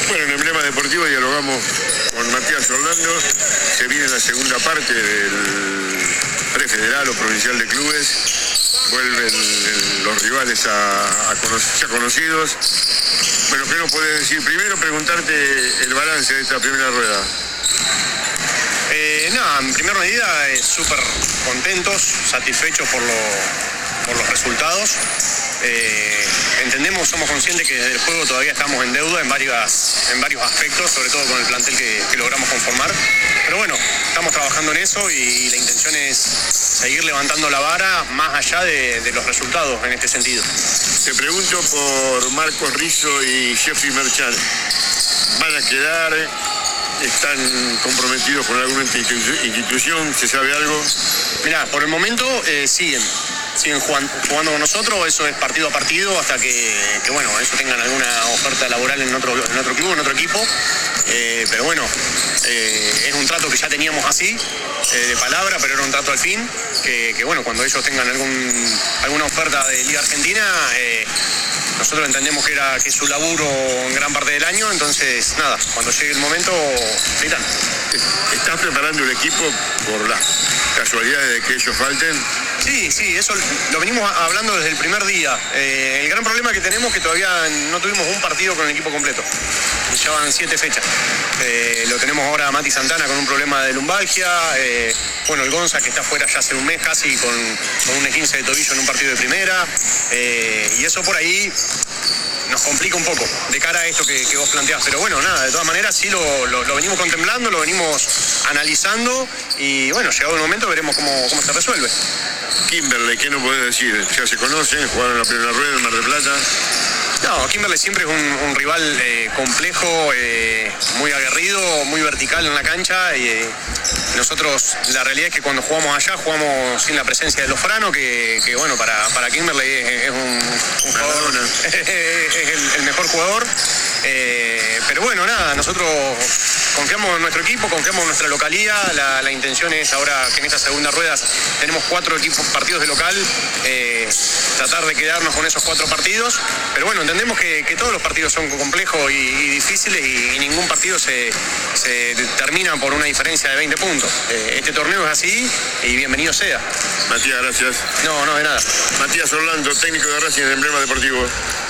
Bueno, en Emblema Deportivo dialogamos con Matías Orlando. Se viene la segunda parte del prefederal o provincial de clubes. Vuelven los rivales ya conocidos. Bueno, ¿qué nos podés decir? Primero preguntarte el balance de esta primera rueda. Nada, en primera medida súper contentos, satisfechos por los resultados. Entendemos, somos conscientes que desde el juego todavía estamos en deuda en varios aspectos, sobre todo con el plantel que logramos conformar. Pero bueno, estamos trabajando en eso y la intención es seguir levantando la vara más allá de los resultados en este sentido. Te pregunto por Marcos Rizzo y Jeffrey Merchant. ¿Van a quedar? ¿Están comprometidos con alguna institución? ¿Se sabe algo? Mirá, por el momento siguen jugando con nosotros. Eso es partido a partido hasta que bueno, eso tengan alguna oferta laboral en otro club, en otro equipo. Pero bueno, es un trato que ya teníamos así, de palabra, pero era un trato al fin, que bueno, cuando ellos tengan alguna oferta de Liga Argentina, nosotros entendemos que es su laburo en gran parte del año, entonces nada, cuando llegue el momento, irán. ¿Estás preparando el equipo por las casualidades de que ellos falten? Sí, eso lo venimos hablando desde el primer día. El gran problema que tenemos es que todavía no tuvimos un partido con el equipo completo. Ya van 7 fechas. Lo tenemos ahora a Mati Santana con un problema de lumbalgia. Bueno, el Gonza que está fuera ya hace un mes casi con un esguince de tobillo en un partido de primera. Y eso por ahí nos complica un poco de cara a esto que vos planteás. Pero bueno, nada, de todas maneras sí lo venimos contemplando, lo venimos analizando y bueno, llegado el momento veremos cómo se resuelve. Kimberley, ¿qué nos podés decir? Ya se conocen, jugaron la primera rueda en Mar del Plata. No, Kimberley siempre es un rival complejo, muy aguerrido, muy vertical en la cancha. Y nosotros, la realidad es que cuando jugamos allá, jugamos sin la presencia de Lofrano, que bueno, para Kimberley es un jugador, es el mejor jugador. Pero bueno, nada, nosotros confiamos en nuestro equipo, confiamos en nuestra localidad. La intención es ahora que en esta segunda rueda tenemos 4 partidos de local, tratar de quedarnos con esos 4 partidos. Pero bueno, entendemos que todos los partidos son complejos y difíciles y ningún partido se termina por una diferencia de 20 puntos. Este torneo es así y bienvenido sea. Matías, gracias. No, de nada. Matías Orlando, técnico de Racing de Emblema Deportivo.